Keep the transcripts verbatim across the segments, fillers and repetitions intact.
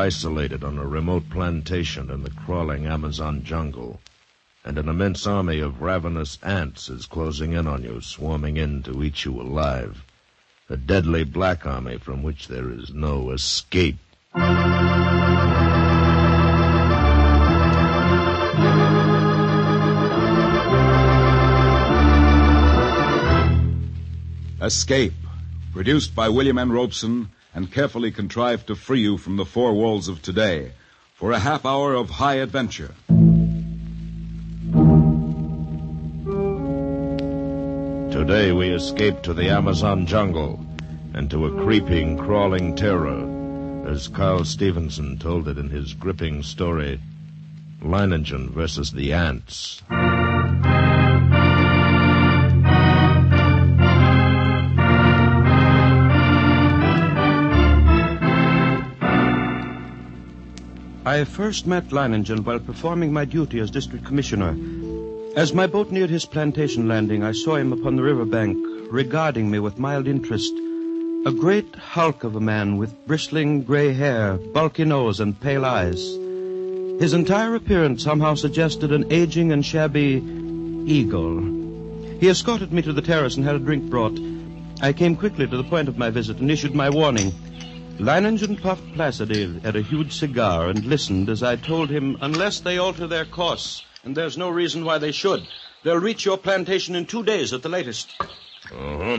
isolated on a remote plantation in the crawling Amazon jungle, and an immense army of ravenous ants is closing in on you, swarming in to eat you alive. A deadly black army from which there is no escape. Escape, produced by William N. Robeson and carefully contrived to free you from the four walls of today for a half hour of high adventure. Today we escape to the Amazon jungle and to a creeping, crawling terror, as Carl Stevenson told it in his gripping story, Leiningen versus the Ants. I first met Leiningen while performing my duty as district commissioner. As my boat neared his plantation landing, I saw him upon the riverbank, regarding me with mild interest. A great hulk of a man with bristling gray hair, bulky nose, and pale eyes. His entire appearance somehow suggested an aging and shabby eagle. He escorted me to the terrace and had a drink brought. I came quickly to the point of my visit and issued my warning. Leiningen puffed placidly at a huge cigar and listened as I told him, unless they alter their course, and there's no reason why they should, they'll reach your plantation in two days at the latest. Uh-huh.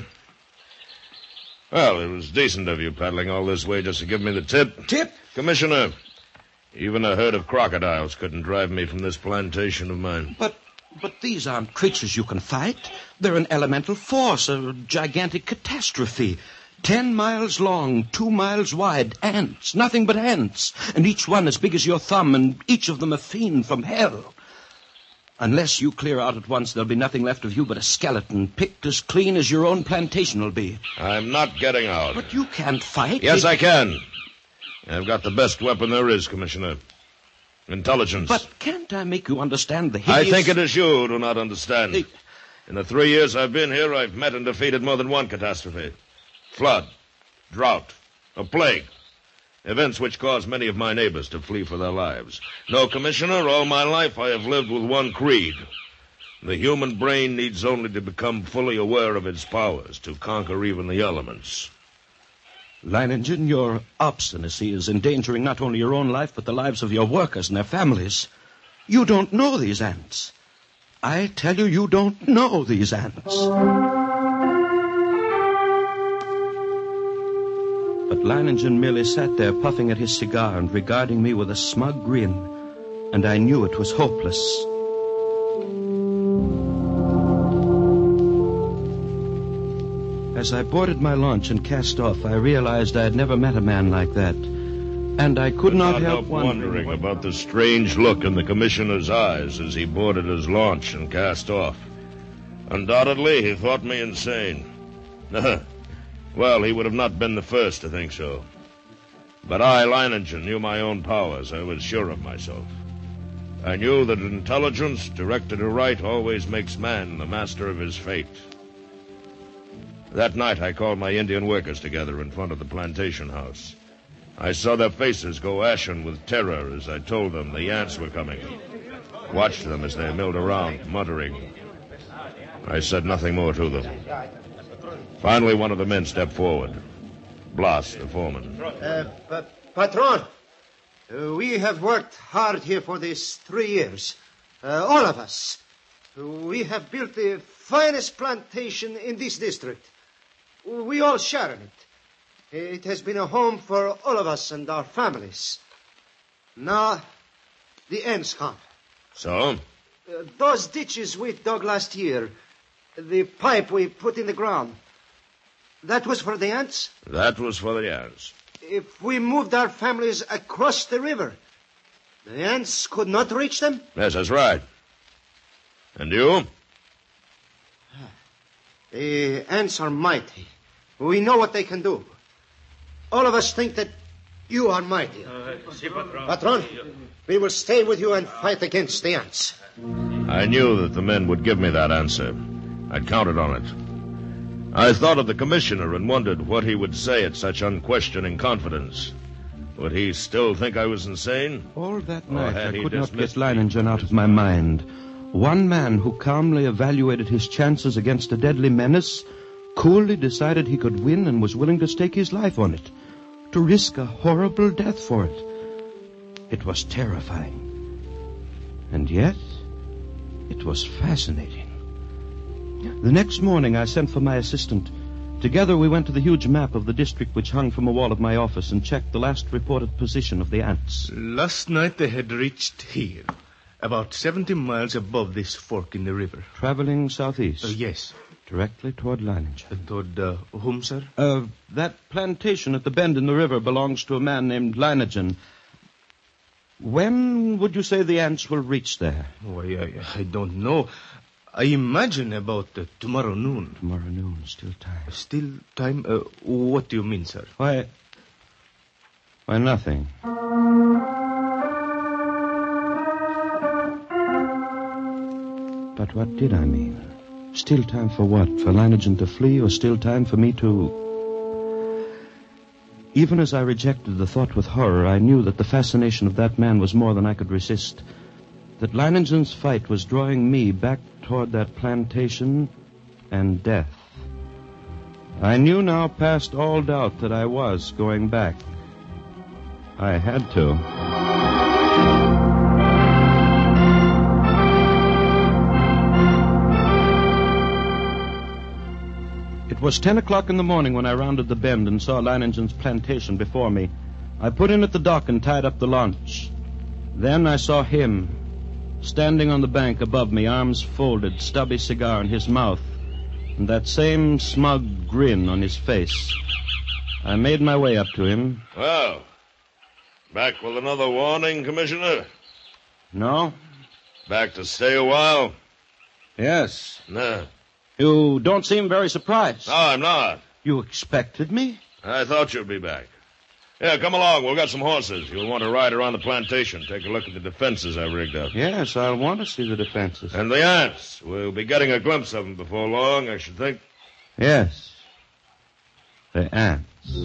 Well, it was decent of you paddling all this way just to give me the tip. Tip? Commissioner, even a herd of crocodiles couldn't drive me from this plantation of mine. But, but these aren't creatures you can fight. They're an elemental force, a gigantic catastrophe. Ten miles long, two miles wide, ants, nothing but ants, and each one as big as your thumb, and each of them a fiend from hell. Unless you clear out at once, there'll be nothing left of you but a skeleton, picked as clean as your own plantation will be. I'm not getting out. But you can't fight. Yes, it... I can. I've got the best weapon there is, Commissioner. Intelligence. But can't I make you understand the hideous... I think it is you who do not understand. The... In the three years I've been here, I've met and defeated more than one catastrophe. Flood, drought, a plague. Events which caused many of my neighbors to flee for their lives. No, Commissioner, all my life I have lived with one creed. The human brain needs only to become fully aware of its powers to conquer even the elements. Leiningen, your obstinacy is endangering not only your own life, but the lives of your workers and their families. You don't know these ants. I tell you, you don't know these ants. But Leiningen merely sat there puffing at his cigar and regarding me with a smug grin, and I knew it was hopeless. As I boarded my launch and cast off, I realized I had never met a man like that, and I could not, not help, help wondering... wondering about the strange look in the commissioner's eyes as he boarded his launch and cast off. Undoubtedly, he thought me insane. Well, he would have not been the first to think so. But I, Leiningen, knew my own powers. I was sure of myself. I knew that intelligence, directed aright, always makes man the master of his fate. That night, I called my Indian workers together in front of the plantation house. I saw their faces go ashen with terror as I told them the ants were coming. Watched them as they milled around, muttering. I said nothing more to them. Finally, one of the men stepped forward. Blas, the foreman. Uh, pa- Patron, uh, we have worked hard here for these three years. Uh, all of us. Uh, we have built the finest plantation in this district. We all share in it. It has been a home for all of us and our families. Now, the ants come. So? Uh, those ditches we dug last year, the pipe we put in the ground, that was for the ants? That was for the ants. If we moved our families across the river, the ants could not reach them? Yes, that's right. And you? The ants are mighty. We know what they can do. All of us think that you are mighty. Uh, si, Patron. Patron, we will stay with you and fight against the ants. I knew that the men would give me that answer. I'd counted on it. I thought of the commissioner and wondered what he would say at such unquestioning confidence. Would he still think I was insane? All that Or night, had I he could not get dismissed me? Leiningen out of my mind. One man who calmly evaluated his chances against a deadly menace, coolly decided he could win and was willing to stake his life on it, to risk a horrible death for it. It was terrifying. And yet, it was fascinating. The next morning, I sent for my assistant. Together, we went to the huge map of the district which hung from a wall of my office and checked the last reported position of the ants. Last night they had reached here, about seventy miles above this fork in the river. Traveling southeast? Uh, yes. Directly toward Leiningen. Uh, toward uh, whom, sir? Uh, that plantation at the bend in the river belongs to a man named Leiningen. When would you say the ants will reach there? Oh, I, I, I don't know. I imagine about uh, tomorrow noon. Tomorrow noon, still time. Still time? Uh, what do you mean, sir? Why... Why, nothing. But what did I mean? Still time for what? For Leiningen to flee, or still time for me to... Even as I rejected the thought with horror, I knew that the fascination of that man was more than I could resist. That Leiningen's fight was drawing me back toward that plantation and death. I knew now past all doubt that I was going back. I had to. It was ten o'clock in the morning when I rounded the bend and saw Leiningen's plantation before me. I put in at the dock and tied up the launch. Then I saw him, standing on the bank above me, arms folded, stubby cigar in his mouth, and that same smug grin on his face. I made my way up to him. Well, back with another warning, Commissioner? No? Back to stay a while? Yes. No. You don't seem very surprised. No, I'm not. You expected me? I thought you'd be back. Yeah, come along. We've got some horses. You'll want to ride around the plantation. Take a look at the defenses I've rigged up. Yes, I'll want to see the defenses. And the ants. We'll be getting a glimpse of them before long, I should think. Yes. The ants.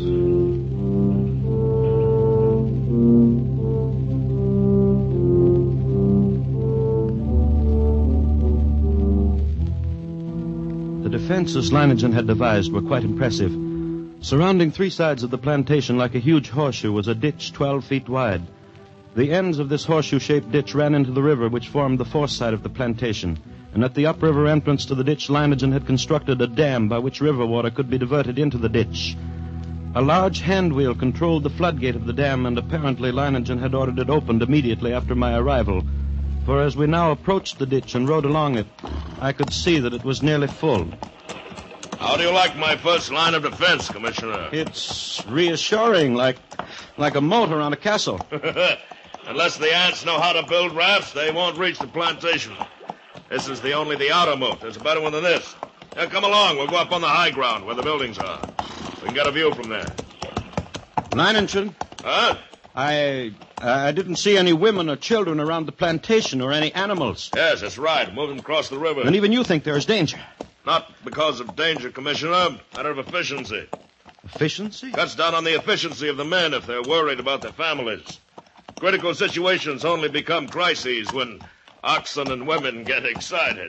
The defenses Leiningen had devised were quite impressive. Surrounding three sides of the plantation like a huge horseshoe was a ditch twelve feet wide. The ends of this horseshoe-shaped ditch ran into the river which formed the fourth side of the plantation, and at the upriver entrance to the ditch, Leiningen had constructed a dam by which river water could be diverted into the ditch. A large hand wheel controlled the floodgate of the dam, and apparently Leiningen had ordered it opened immediately after my arrival. For as we now approached the ditch and rode along it, I could see that it was nearly full. How do you like my first line of defense, Commissioner? It's reassuring, like like a moat around a castle. Unless the ants know how to build rafts, they won't reach the plantation. This is the only the outer moat. There's a better one than this. Now, come along. We'll go up on the high ground where the buildings are. We can get a view from there. Leiningen? Huh? I I didn't see any women or children around the plantation or any animals. Yes, that's right. Move them across the river. And even you think there is danger. Not because of danger, Commissioner. Matter of efficiency. Efficiency? Cuts down on the efficiency of the men if they're worried about their families. Critical situations only become crises when oxen and women get excited.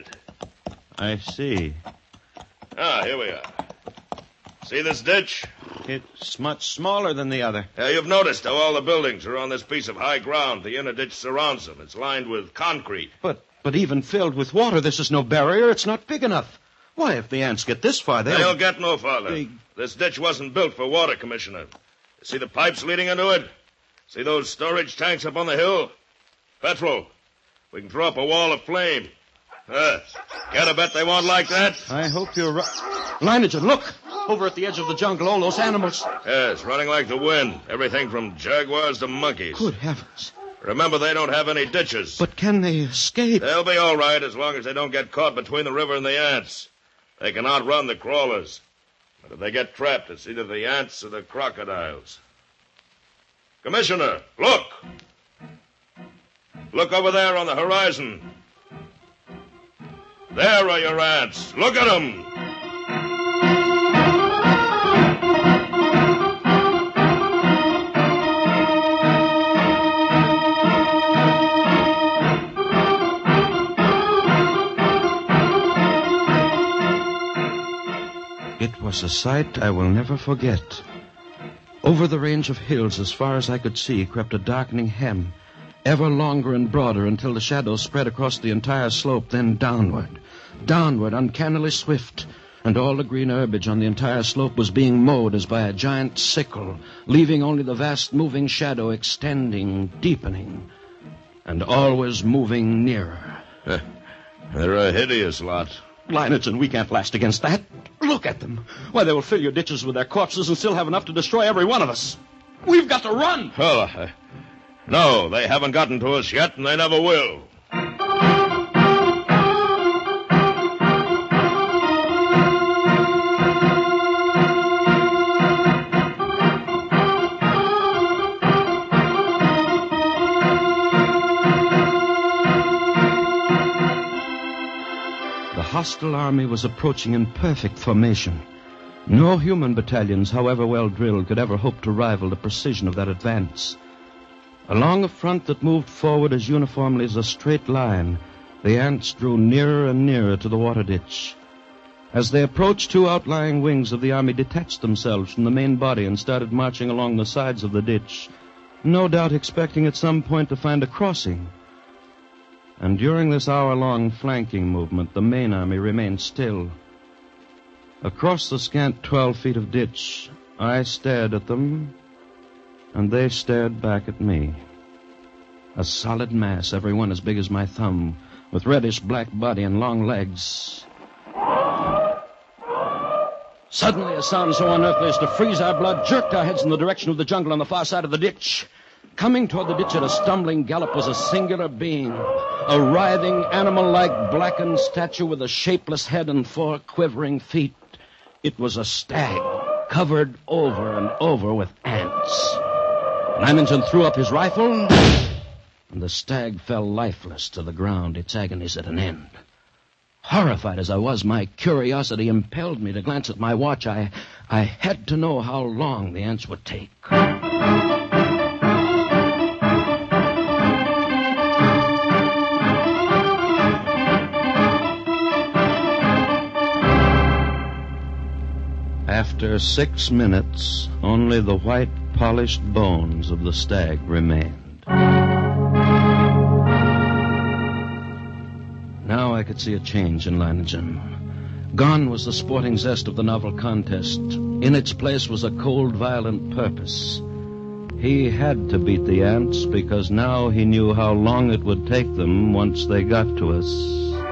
I see. Ah, here we are. See this ditch? It's much smaller than the other. Yeah, you've noticed how all the buildings are on this piece of high ground. The inner ditch surrounds them. It's lined with concrete. But but even filled with water, this is no barrier. It's not big enough. Why, if the ants get this far, they'll... They'll get no farther. They... This ditch wasn't built for water, Commissioner. See the pipes leading into it? See those storage tanks up on the hill? Petrol. We can throw up a wall of flame. Uh, get a bet they won't like that? I hope you're right. Leiningen, look! Over at the edge of the jungle, all those animals. Yes, running like the wind. Everything from jaguars to monkeys. Good heavens. Remember, they don't have any ditches. But can they escape? They'll be all right as long as they don't get caught between the river and the ants. They can outrun the crawlers. But if they get trapped, it's either the ants or the crocodiles. Commissioner, look! Look over there on the horizon. There are your ants. Look at them! was a sight I will never forget. Over the range of hills, as far as I could see, crept a darkening hem, ever longer and broader until the shadows spread across the entire slope, then downward, downward, uncannily swift, and all the green herbage on the entire slope was being mowed as by a giant sickle, leaving only the vast moving shadow extending, deepening, and always moving nearer. Uh, they're a hideous lot. Lineage, we can't last against that. Look at them. Why, they will fill your ditches with their corpses and still have enough to destroy every one of us. We've got to run. Oh, uh, no, they haven't gotten to us yet, and they never will. The hostile army was approaching in perfect formation. No human battalions, however well drilled, could ever hope to rival the precision of that advance. Along a front that moved forward as uniformly as a straight line, the ants drew nearer and nearer to the water ditch. As they approached, two outlying wings of the army detached themselves from the main body and started marching along the sides of the ditch, no doubt expecting at some point to find a crossing. And during this hour-long flanking movement, the main army remained still. Across the scant twelve feet of ditch, I stared at them, and they stared back at me. A solid mass, every one as big as my thumb, with reddish-black body and long legs. Suddenly, a sound so unearthly as to freeze our blood jerked our heads in the direction of the jungle on the far side of the ditch. Coming toward the ditch at a stumbling gallop was a singular being, a writhing, animal-like, blackened statue with a shapeless head and four quivering feet. It was a stag, covered over and over with ants. Lanningen threw up his rifle, and the stag fell lifeless to the ground, its agonies at an end. Horrified as I was, my curiosity impelled me to glance at my watch. I, I had to know how long the ants would take. After six minutes, only the white, polished bones of the stag remained. Now I could see a change in Leiningen. Gone was the sporting zest of the novel contest. In its place was a cold, violent purpose. He had to beat the ants because now he knew how long it would take them once they got to us.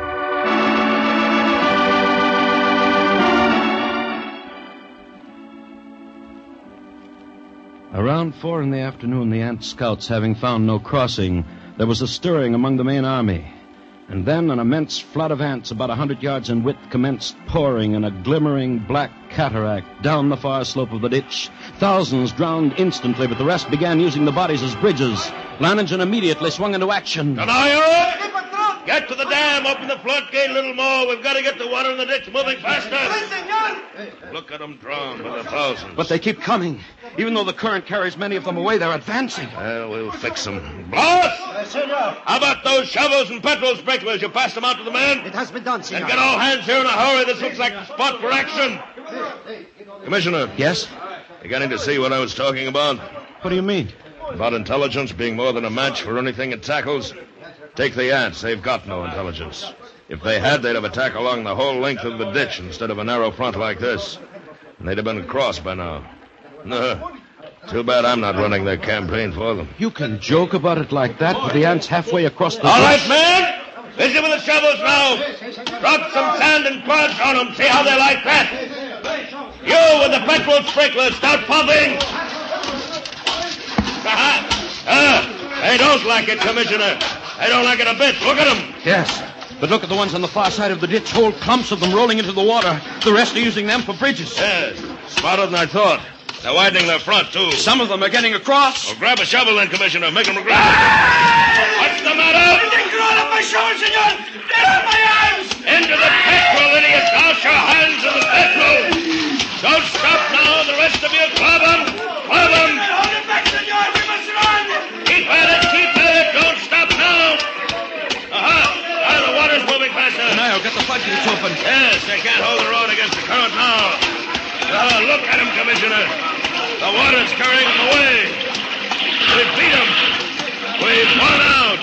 Around four in the afternoon, the ant scouts having found no crossing, there was a stirring among the main army. And then an immense flood of ants about a hundred yards in width commenced pouring in a glimmering black cataract down the far slope of the ditch. Thousands drowned instantly, but the rest began using the bodies as bridges. Lanningen immediately swung into action. Canayo! Get to the dam, open the floodgate a little more. We've got to get the water in the ditch moving faster. Look at them drowned by the thousands. But they keep coming. Even though the current carries many of them away, they're advancing. Well, we'll fix them. Boss! How about those shovels and petrol sprinklers? You passed them out to the men? It has been done, senor. Then get all hands here in a hurry. This looks like the spot for action. Commissioner. Yes? You getting to see what I was talking about? What do you mean? About intelligence being more than a match for anything it tackles. Take the ants. They've got no intelligence. If they had, they'd have attacked along the whole length of the ditch instead of a narrow front like this. And they'd have been across by now. No. Too bad I'm not running their campaign for them. You can joke about it like that with the ants halfway across the All ditch. right, man. Busy with the shovels now. Drop some sand and clods on them. See how they like that. You with the petrol sprinklers, start pumping. Ah, they don't like it, Commissioner. They don't like it a bit. Look at them. Yes, but look at the ones on the far side of the ditch. Whole clumps of them rolling into the water. The rest are using them for bridges. Yes, smarter than I thought. They're widening their front, too. Some of them are getting across. Well, grab a shovel then, Commissioner. Make them regret it. What's the matter? my shoes, senor! Get off my arms! Into the petrol, idiot! Douse your hands in the petrol! Don't stop now. The rest of you, club them! Club them! Hold it back, senor! We must run! Keep at it! Keep at it! Don't stop now! Aha! Now the water's moving faster. Now, get the floodgates open. Yes, they can't hold the road against the current now. Ah, look at him, Commissioner. The water's carrying him away. We beat him. We've won out.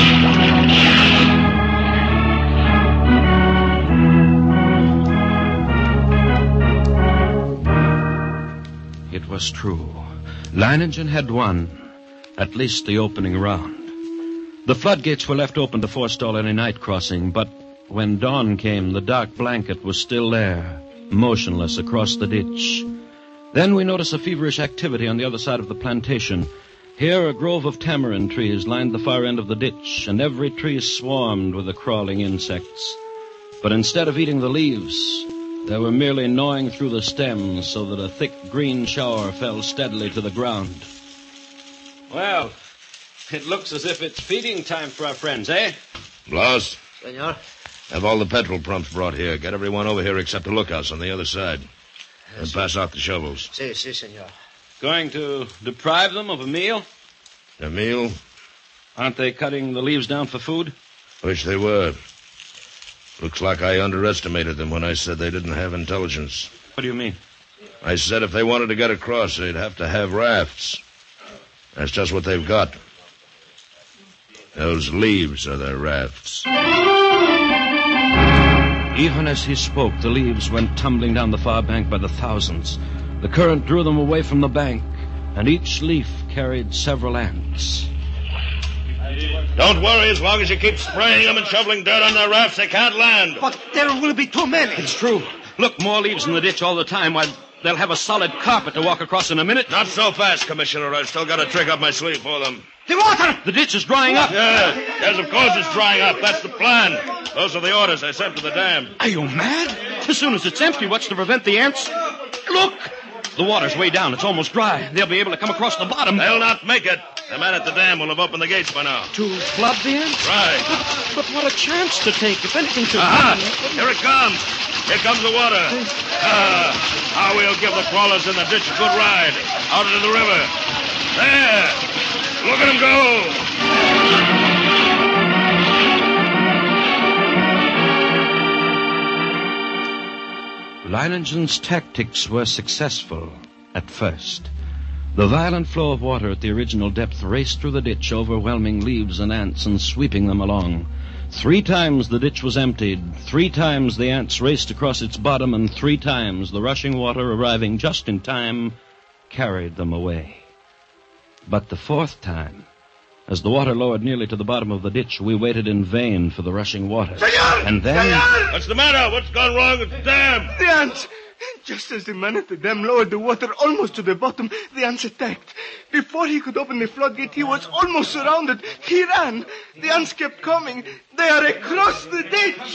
It was true. Leiningen had won, at least the opening round. The floodgates were left open to forestall any night crossing, but when dawn came, the dark blanket was still there, motionless across the ditch. Then we noticed a feverish activity on the other side of the plantation. Here, a grove of tamarind trees lined the far end of the ditch, and every tree swarmed with the crawling insects. But instead of eating the leaves, they were merely gnawing through the stems so that a thick green shower fell steadily to the ground. Well, it looks as if it's feeding time for our friends, eh? Blas, Senor? have all the petrol pumps brought here. Get everyone over here except the lookouts on the other side. And pass out the shovels. Si, si, senor. Going to deprive them of a meal? A meal? Aren't they cutting the leaves down for food? Wish they were. Looks like I underestimated them when I said they didn't have intelligence. What do you mean? I said if they wanted to get across, they'd have to have rafts. That's just what they've got. Those leaves are their rafts. Even as he spoke, the leaves went tumbling down the far bank by the thousands. The current drew them away from the bank, and each leaf carried several ants. Don't worry, as long as you keep spraying them and shoveling dirt on their rafts, they can't land. But there will be too many. It's true. Look, more leaves in the ditch all the time. Why, they'll have a solid carpet to walk across in a minute. Not so fast, Commissioner. I've still got a trick up my sleeve for them. The water! The ditch is drying up. Yeah, yes, of course it's drying up. That's the plan. Those are the orders I sent to the dam. Are you mad? As soon as it's empty, what's to prevent the ants? Look! The water's way down. It's almost dry. They'll be able to come across the bottom. They'll not make it. The man at the dam will have opened the gates by now. To flood the ants? Right. But, but what a chance to take. If anything should Aha! happen. Here it comes. Here comes the water. Ah, how we'll give the crawlers in the ditch a good ride. Out into the river. There. Look at them go. Leiningen's tactics were successful at first. The violent flow of water at the original depth raced through the ditch, overwhelming leaves and ants and sweeping them along. Three times the ditch was emptied, three times the ants raced across its bottom, and three times the rushing water, arriving just in time, carried them away. But the fourth time, as the water lowered nearly to the bottom of the ditch, we waited in vain for the rushing water. Senor! And then... Senor! What's the matter? What's gone wrong with the dam? The ants! Just as the man at the dam lowered the water almost to the bottom, the ants attacked. Before he could open the floodgate, he was almost surrounded. He ran. The ants kept coming. They are across the ditch.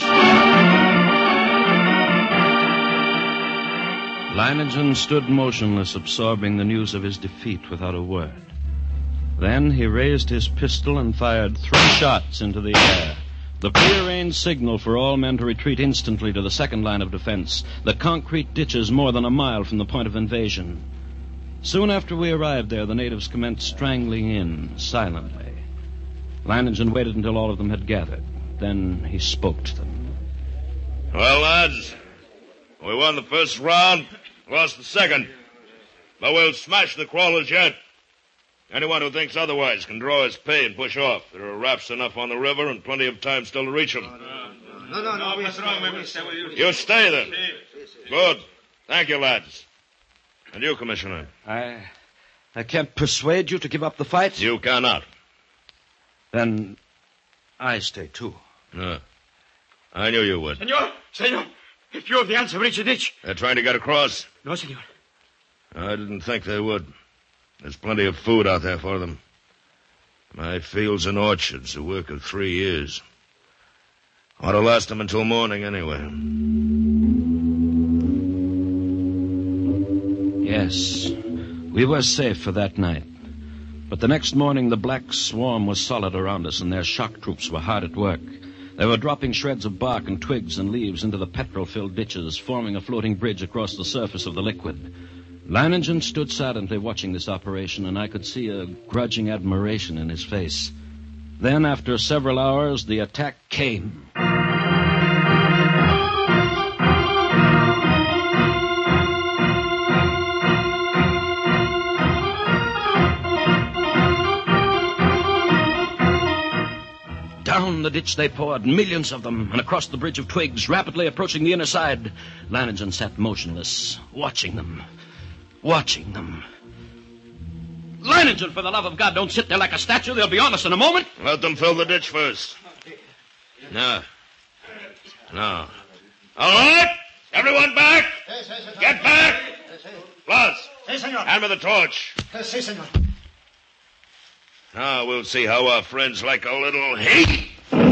Leiningen stood motionless, absorbing the news of his defeat without a word. Then he raised his pistol and fired three shots into the air. The prearranged signal for all men to retreat instantly to the second line of defense, the concrete ditches more than a mile from the point of invasion. Soon after we arrived there, the natives commenced strangling in, silently. Leiningen waited until all of them had gathered. Then he spoke to them. Well, lads, we won the first round, lost the second. But we'll smash the crawlers yet. Anyone who thinks otherwise can draw his pay and push off. There are rafts enough on the river and plenty of time still to reach them. No, no, no. We stay. You stay then. Good. Thank you, lads. And you, Commissioner? I... I can't persuade you to give up the fight? You cannot. Then I stay, too. No. I knew you would. Senor! Senor! A few of the ants have reached the ditch. They're trying to get across. No, senor. I didn't think they would. There's plenty of food out there for them. My fields and orchards, the work of three years. Ought to last them until morning anyway. Yes, we were safe for that night. But the next morning, the black swarm was solid around us, and their shock troops were hard at work. They were dropping shreds of bark and twigs and leaves into the petrol-filled ditches, forming a floating bridge across the surface of the liquid. Leiningen stood silently watching this operation, and I could see a grudging admiration in his face. Then, after several hours, the attack came. Down the ditch they poured, millions of them, and across the bridge of twigs, rapidly approaching the inner side. Lanigan sat motionless, watching them, watching them. Lanigan, for the love of God, don't sit there like a statue. They'll be on us in a moment. Let them fill the ditch first. No. No. All right. Everyone back. Get back. Blas, hand me the torch. Si, senor. Now we'll see how our friends like a little heat.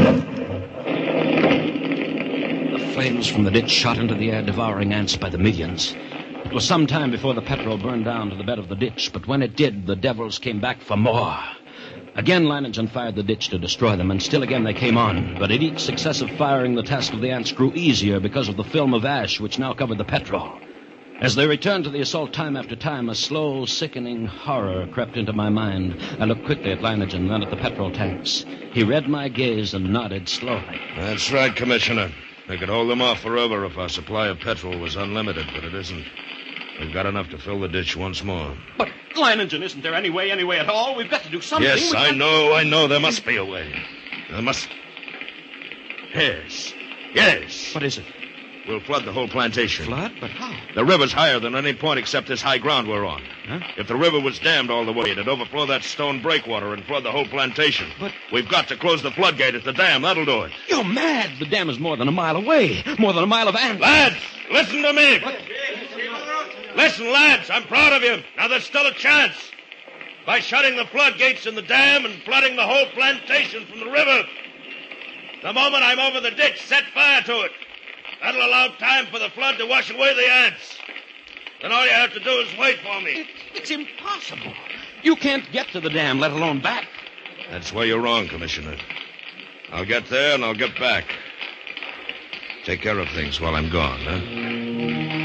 The flames from the ditch shot into the air, devouring ants by the millions. It was some time before the petrol burned down to the bed of the ditch, but when it did, the devils came back for more. Again, Lanigan fired the ditch to destroy them, and still again they came on. But at each successive firing, the task of the ants grew easier because of the film of ash which now covered the petrol. As they returned to the assault time after time, a slow, sickening horror crept into my mind. I looked quickly at Lanigan, then at the petrol tanks. He read my gaze and nodded slowly. That's right, Commissioner. We could hold them off forever if our supply of petrol was unlimited, but it isn't. We've got enough to fill the ditch once more. But, Lanigan, isn't there any way, any way at all? We've got to do something. Yes, We've I got... know, I know. There must be a way. There must... Yes. Yes. What is it? We'll flood the whole plantation. Flood? But how? The river's higher than any point except this high ground we're on. Huh? If the river was dammed all the way, it'd overflow that stone breakwater and flood the whole plantation. But... We've got to close the floodgate at the dam. That'll do it. You're mad. The dam is more than a mile away. More than a mile of ants. Lads, listen to me. What? Listen, lads, I'm proud of you. Now there's still a chance. By shutting the floodgates in the dam and flooding the whole plantation from the river. The moment I'm over the ditch, set fire to it. That'll allow time for the flood to wash away the ants. Then all you have to do is wait for me. It, it's impossible. You can't get to the dam, let alone back. That's where you're wrong, Commissioner. I'll get there and I'll get back. Take care of things while I'm gone, huh?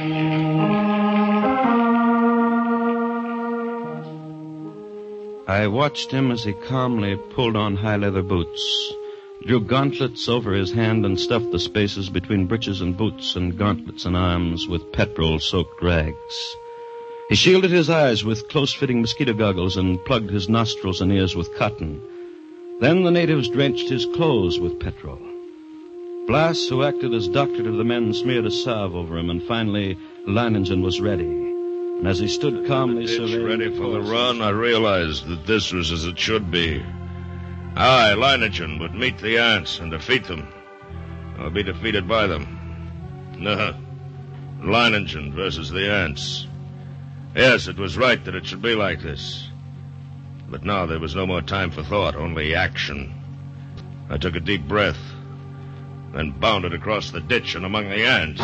I watched him as he calmly pulled on high leather boots, drew gauntlets over his hand and stuffed the spaces between breeches and boots and gauntlets and arms with petrol-soaked rags. He shielded his eyes with close-fitting mosquito goggles and plugged his nostrils and ears with cotton. Then the natives drenched his clothes with petrol. Blas, who acted as doctor to the men, smeared a salve over him, and finally Lanigan was ready. And as he stood calmly surveying... ready for the run, I realized that this was as it should be. I, Lanigan, would meet the ants and defeat them. Or be defeated by them. No. Lanigan versus the ants. Yes, it was right that it should be like this. But now there was no more time for thought, only action. I took a deep breath, then bounded across the ditch and among the ants.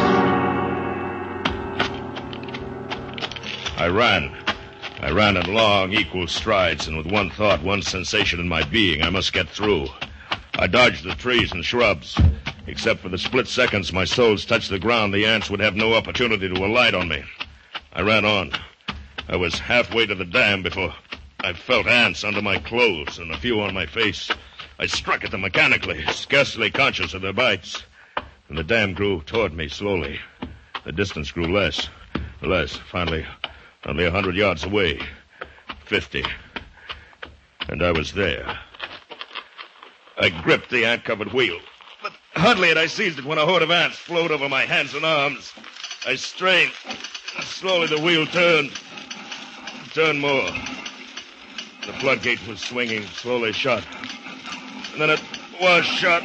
I ran. I ran in long, equal strides, and with one thought, one sensation in my being, I must get through. I dodged the trees and shrubs. Except for the split seconds my soles touched the ground, the ants would have no opportunity to alight on me. I ran on. I was halfway to the dam before I felt ants under my clothes and a few on my face. I struck at them mechanically, scarcely conscious of their bites. And the dam grew toward me slowly. The distance grew less, less. Finally, only a hundred yards away. Fifty. And I was there. I gripped the ant-covered wheel. But hardly had I seized it when a horde of ants flowed over my hands and arms. I strained. Slowly the wheel turned. Turned more. The floodgate was swinging, slowly shut. And then it was shut.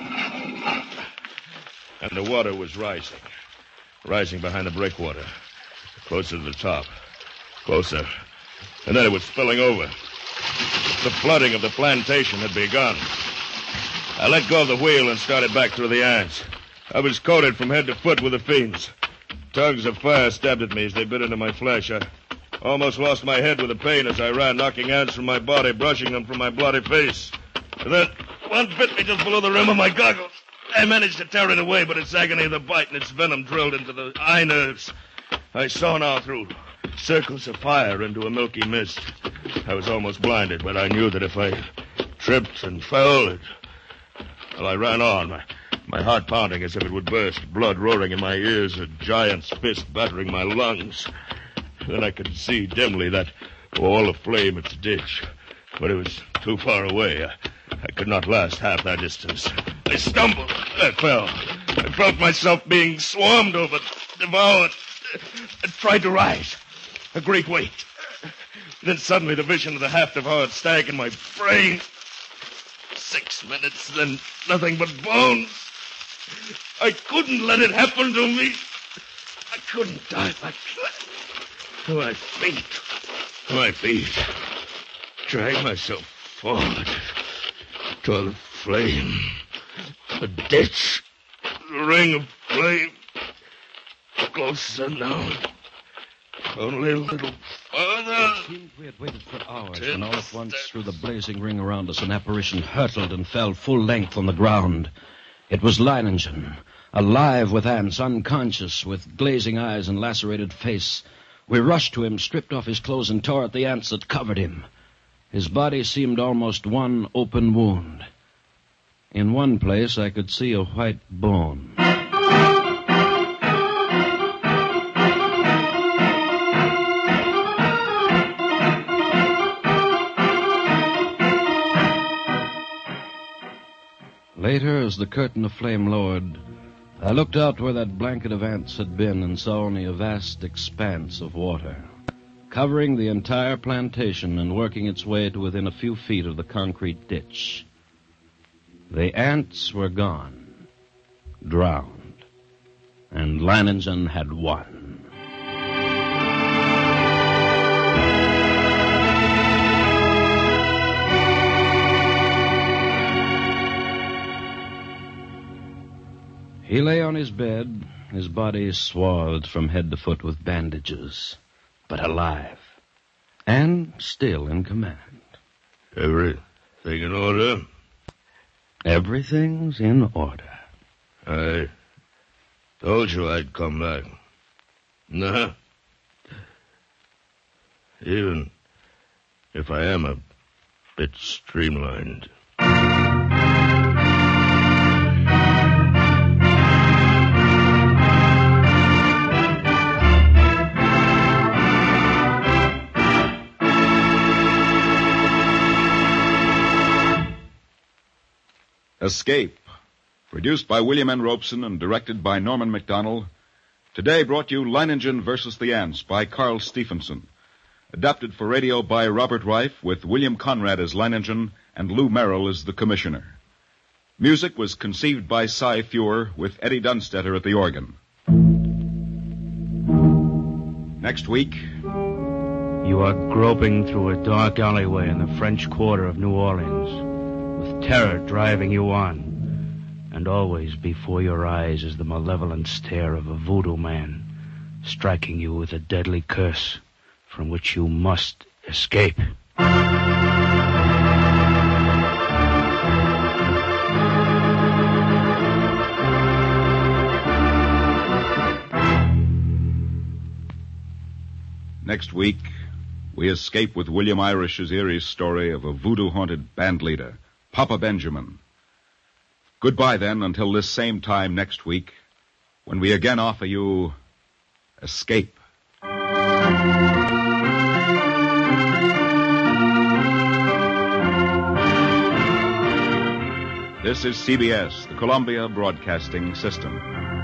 And the water was rising. Rising behind the breakwater. Closer to the top. Closer. And then it was spilling over. The flooding of the plantation had begun. I let go of the wheel and started back through the ants. I was coated from head to foot with the fiends. Tongues of fire stabbed at me as they bit into my flesh. I almost lost my head with the pain as I ran, knocking ants from my body, brushing them from my bloody face. And then one bit me just below the rim of my goggles. I managed to tear it away, but its agony of the bite and its venom drilled into the eye nerves. I saw now through circles of fire into a milky mist. I was almost blinded, but I knew that if I tripped and fell, it... Well, I ran on, my, my heart pounding as if it would burst, blood roaring in my ears, a giant's fist battering my lungs. Then I could see dimly that wall of flame at the ditch, but it was too far away. I, I could not last half that distance. I stumbled. I fell. I felt myself being swarmed over, devoured. I tried to rise. A great weight. Then suddenly the vision of the half-devoured stag in my brain. Six minutes, then nothing but bones. I couldn't let it happen to me. I couldn't die like that. To my feet. To my feet. Drag myself forward. Toward the flame. A ditch. The ring of flame. Closer now. Only a little farther. It seemed we had waited for hours when all at once, through the blazing ring around us, an apparition hurtled and fell full length on the ground. It was Leiningen, alive with ants, unconscious, with glazing eyes and lacerated face. We rushed to him, stripped off his clothes, and tore at the ants that covered him. His body seemed almost one open wound. In one place, I could see a white bone. Later, as the curtain of flame lowered, I looked out where that blanket of ants had been and saw only a vast expanse of water, covering the entire plantation and working its way to within a few feet of the concrete ditch. The ants were gone, drowned, and Leiningen had won. He lay on his bed, his body swathed from head to foot with bandages, but alive, and still in command. Everything in order? Everything's in order. I told you I'd come back. Nah. Even if I am a bit streamlined. Escape, produced by William N. Robeson and directed by Norman Macdonnell, today brought you Leiningen versus the Ants by Carl Stephenson, adapted for radio by Robert Reif with William Conrad as Leiningen and Lou Merrill as the Commissioner. Music was conceived by Cy Feuer with Eddie Dunstetter at the organ. Next week... You are groping through a dark alleyway in the French Quarter of New Orleans, with terror driving you on, and always before your eyes is the malevolent stare of a voodoo man, striking you with a deadly curse from which you must escape. Next week, we escape with William Irish's eerie story of a voodoo-haunted band leader, Papa Benjamin. Goodbye, then, until this same time next week, when we again offer you Escape. This is C B S, the Columbia Broadcasting System.